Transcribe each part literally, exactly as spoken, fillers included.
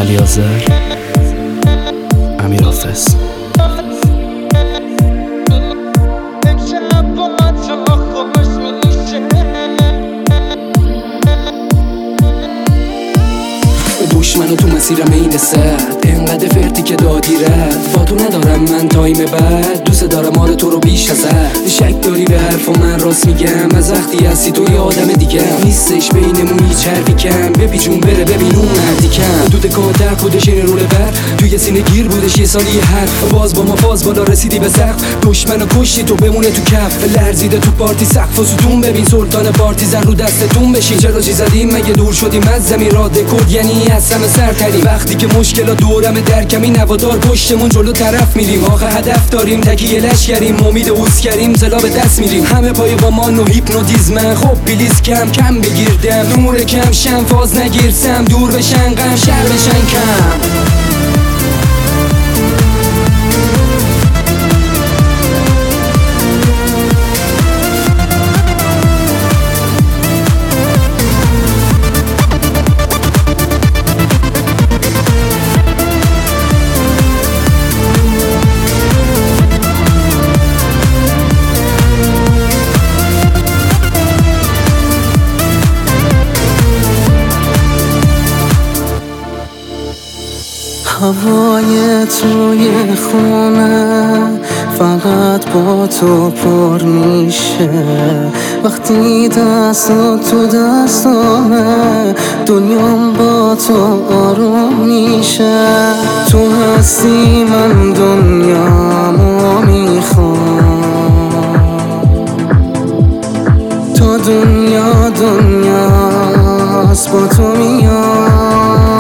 علی آذر، امیر حافظ. پوش منو تو مسیرم این سرد، انقدر فرتی که دادی رد. با تو ندارم من تایم بعد، دوست دارم آره تو رو بیش از حد. شک داری به حرف و من راست میگم، از وقتی هستی تو یه آدم دیگه نیستش بینمون هیچ حرفی کم. بپیچون بره ببین اون مردی کم، دود کاتر خودش این روله بر توی سینه گیر بودش یه سالی حرف. باز با ما فاز بالا رسیدی به سقف، دشمنو کشتی تو بمونه تو کف. لرزیده تو پارتی سقف و ستون، ببین سلطان پارتی زن رو دستتون بشین. چرا چی زدیم مگه دور شدیم از زمین؟ راده کد یعنی از همه سرتری. وقتی که مشکلا دورم درکمی نوادار پشتمون جلو طرف میریم. آخه هدف داریم تکیه لشکریم، امید اوز کریم زلا به دست میریم. همه پای با ما نو هیپنوتیزمن. خب بلیز کم کم بگیردم، نور کم شم فاز نگیرسم. دور بشن غم شر بشن کم. هوای توی خونه فقط با تو پر میشه. وقتی دست تو دستامه دنیام با تو آروم میشه. تو هستی من دنیامو میخوام، تا دنیا دنیاست با تو میام.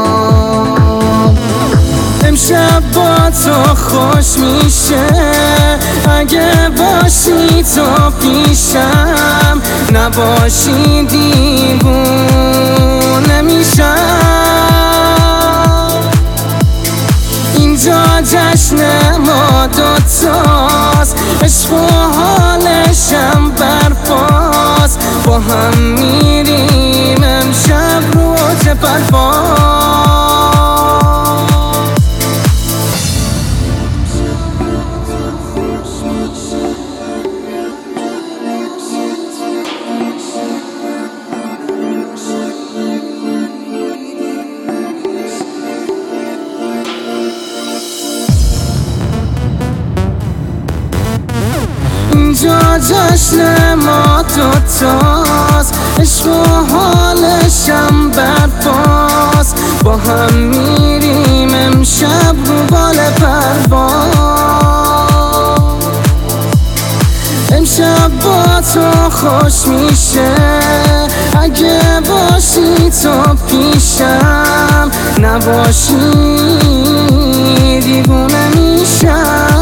امشب با تو خوش میشه، اگه باشی تو پیشم. نباشی دیوونه میشم. اینجا جشن ما دوتاست، عشق و حالشم برپاست. با هم میریم امشب روز پرواز. اینجا جشن ما دوتاست، عشق و حالشم برپاست. با هم میریم امشب رو بال پرواز. امشب با تو خوش میشه، اگه باشی تو پیشم. نباشی دیوونه میشم.